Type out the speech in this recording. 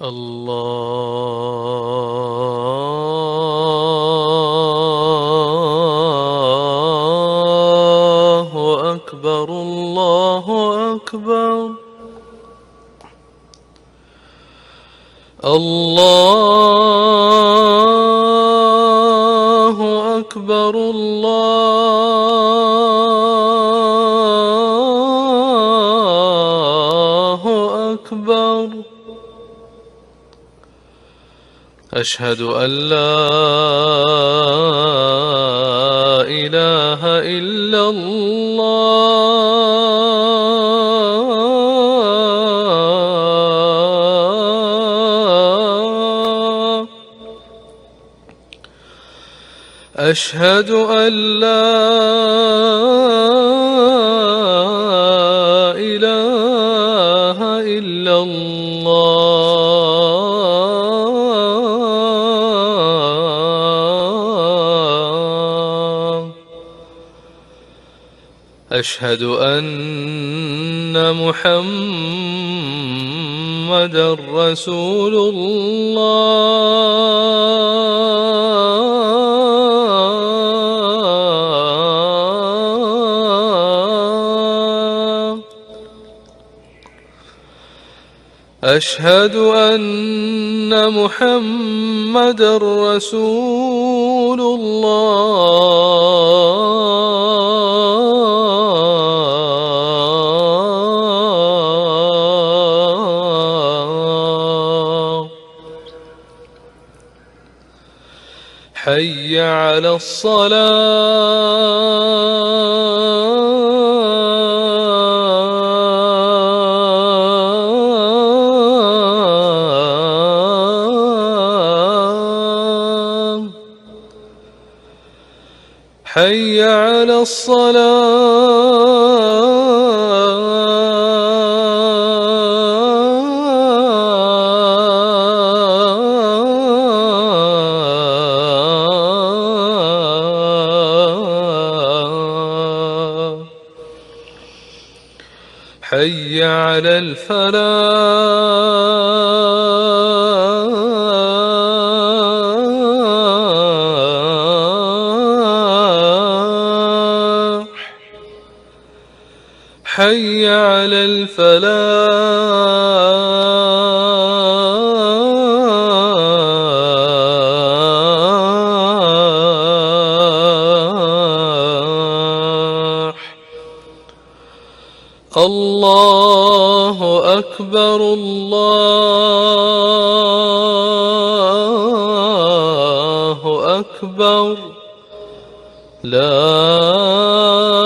الله أكبر الله أكبر الله أكبر الله أكبر أشهد أن لا إله إلا الله أشهد أن لا إله إلا الله أشهد أن محمدًا رسول الله أشهد أن محمدًا رسول الله حي على الصلاة حي على الصلاة حي على الفلاح حي على الفلاح الله أكبر الله أكبر لا